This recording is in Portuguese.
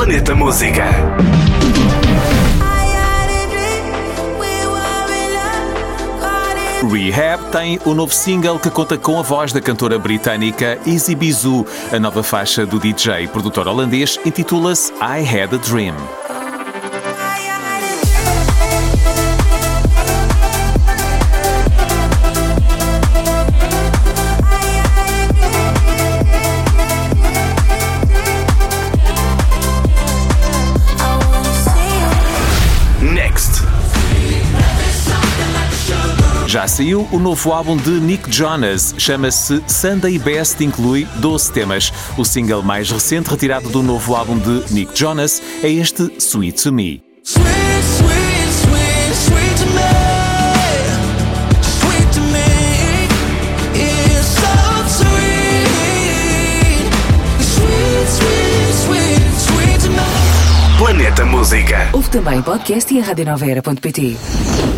Planeta Música. Rehab tem o novo single que conta com a voz da cantora britânica Izzy Bizu. A nova faixa do DJ e produtor holandês intitula-se I Had a Dream. Já saiu o novo álbum de Nick Jonas, chama-se Sunday Best e inclui 12 temas. O single mais recente retirado do novo álbum de Nick Jonas é este Sweet to Me. Planeta Música. Ouve também podcast e a radionovaera.pt.